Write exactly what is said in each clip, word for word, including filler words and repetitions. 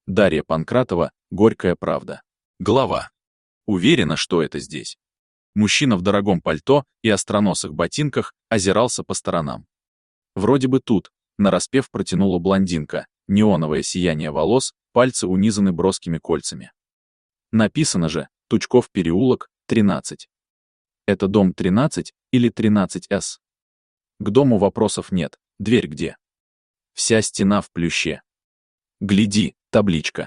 Дарья Панкратова, «Горькая правда». Глава. Уверена, что это здесь. Мужчина в дорогом пальто и остроносых ботинках озирался по сторонам. Вроде бы тут, нараспев протянула блондинка, неоновое сияние волос, пальцы унизаны броскими кольцами. Написано же «Тучков переулок, тринадцать». Это дом тринадцать или тринадцать эс? К дому вопросов нет, дверь где? Вся стена в плюще. Гляди, табличка.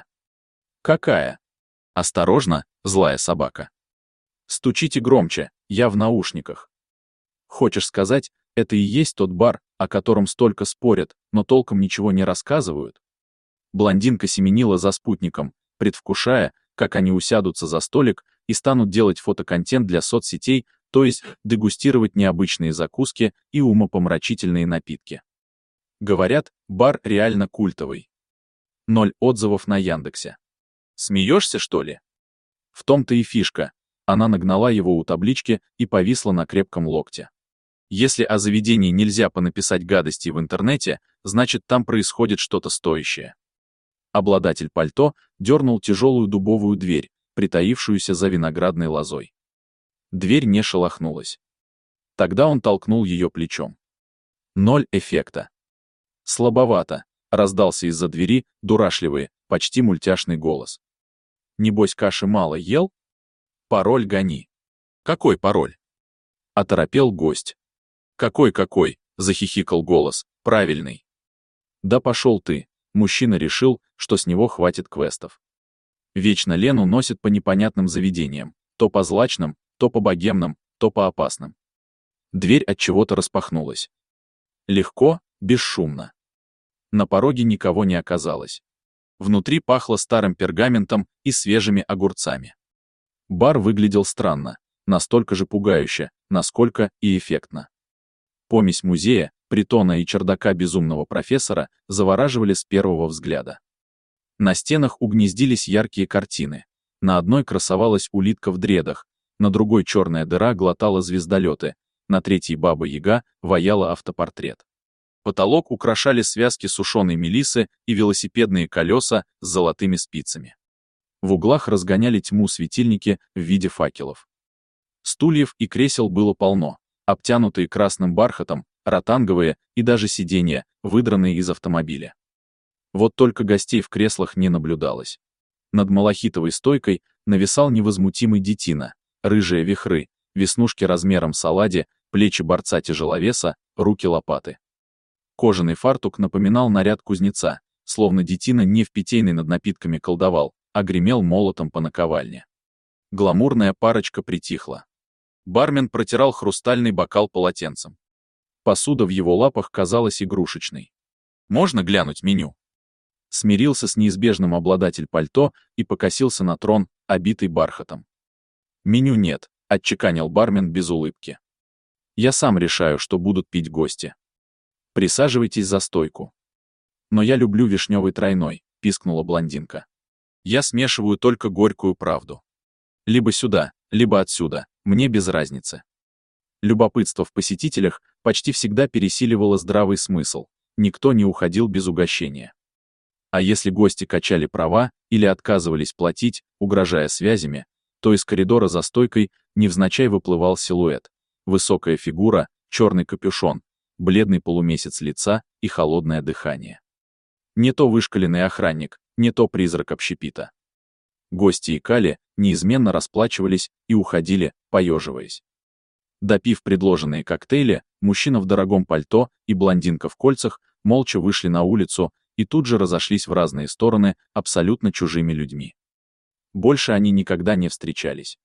Какая? Осторожно, злая собака. Стучите громче, я в наушниках. Хочешь сказать, это и есть тот бар, о котором столько спорят, но толком ничего не рассказывают? Блондинка семенила за спутником, предвкушая, как они усядутся за столик и станут делать фотоконтент для соцсетей, то есть дегустировать необычные закуски и умопомрачительные напитки. Говорят, бар реально культовый. Ноль отзывов на Яндексе. Смеешься, что ли? В том-то и фишка. Она нагнала его у таблички и повисла на крепком локте. Если о заведении нельзя понаписать гадостей в интернете, значит там происходит что-то стоящее. Обладатель пальто дернул тяжелую дубовую дверь, притаившуюся за виноградной лозой. Дверь не шелохнулась. Тогда он толкнул ее плечом. Ноль эффекта. Слабовато, раздался из-за двери дурашливый, почти мультяшный голос. Небось, каши мало ел? Пароль гони. Какой пароль? Оторопел гость. Какой-какой, захихикал голос, правильный. Да пошел ты, мужчина решил, что с него хватит квестов. Вечно Лену носит по непонятным заведениям, то по злачным, то по богемным, то по опасным. Дверь от чего-то распахнулась. Легко, бесшумно. На пороге никого не оказалось. Внутри пахло старым пергаментом и свежими огурцами. Бар выглядел странно, настолько же пугающе, насколько и эффектно. Помесь музея, притона и чердака безумного профессора завораживали с первого взгляда. На стенах угнездились яркие картины. На одной красовалась улитка в дредах, на другой черная дыра глотала звездолеты, на третьей баба-яга ваяла автопортрет. Потолок украшали связки сушеной мелисы и велосипедные колеса с золотыми спицами. В углах разгоняли тьму светильники в виде факелов. Стульев и кресел было полно, обтянутые красным бархатом, ротанговые и даже сиденья, выдранные из автомобиля. Вот только гостей в креслах не наблюдалось. Над малахитовой стойкой нависал невозмутимый детина, рыжие вихры, веснушки размером с оладьи, плечи борца-тяжеловеса, руки лопаты. Кожаный фартук напоминал наряд кузнеца, словно детина не в питейной над напитками колдовал, а гремел молотом по наковальне. Гламурная парочка притихла. Бармен протирал хрустальный бокал полотенцем. Посуда в его лапах казалась игрушечной. «Можно глянуть меню?» Смирился с неизбежным обладатель пальто и покосился на трон, обитый бархатом. «Меню нет», — отчеканил бармен без улыбки. «Я сам решаю, что будут пить гости. Присаживайтесь за стойку». «Но я люблю вишневый тройной», — пискнула блондинка. «Я смешиваю только горькую правду. Либо сюда, либо отсюда, мне без разницы». Любопытство в посетителях почти всегда пересиливало здравый смысл, никто не уходил без угощения. А если гости качали права или отказывались платить, угрожая связями, то из коридора за стойкой невзначай выплывал силуэт, высокая фигура, черный капюшон, бледный полумесяц лица и холодное дыхание. Не то вышкаленный охранник, не то призрак общепита. Гости икали, неизменно расплачивались и уходили, поеживаясь. Допив предложенные коктейли, мужчина в дорогом пальто и блондинка в кольцах молча вышли на улицу и тут же разошлись в разные стороны абсолютно чужими людьми. Больше они никогда не встречались.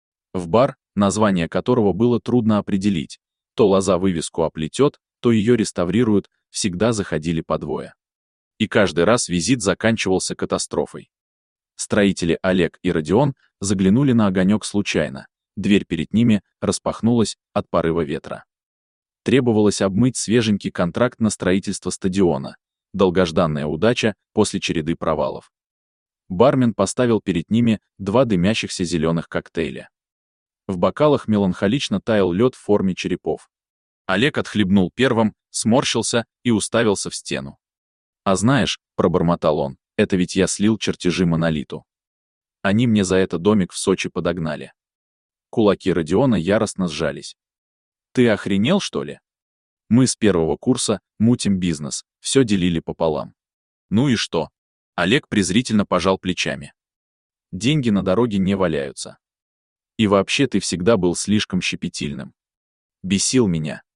В бар, название которого было трудно определить, то лоза вывеску оплетет, то ее реставрируют, всегда заходили по двое. И каждый раз визит заканчивался катастрофой. Строители Олег и Родион заглянули на огонек случайно, дверь перед ними распахнулась от порыва ветра. Требовалось обмыть свеженький контракт на строительство стадиона, долгожданная удача после череды провалов. Бармен поставил перед ними два дымящихся зеленых коктейля. В бокалах меланхолично таял лед в форме черепов. Олег отхлебнул первым, сморщился и уставился в стену. «А знаешь», — пробормотал он, Это ведь я слил чертежи Монолиту. Они мне за это домик в Сочи подогнали. Кулаки Родиона яростно сжались. Ты охренел, что ли? Мы с первого курса мутим бизнес, все делили пополам. Ну и что? Олег презрительно пожал плечами. Деньги на дороге не валяются. И вообще ты всегда был слишком щепетильным. Бесил меня.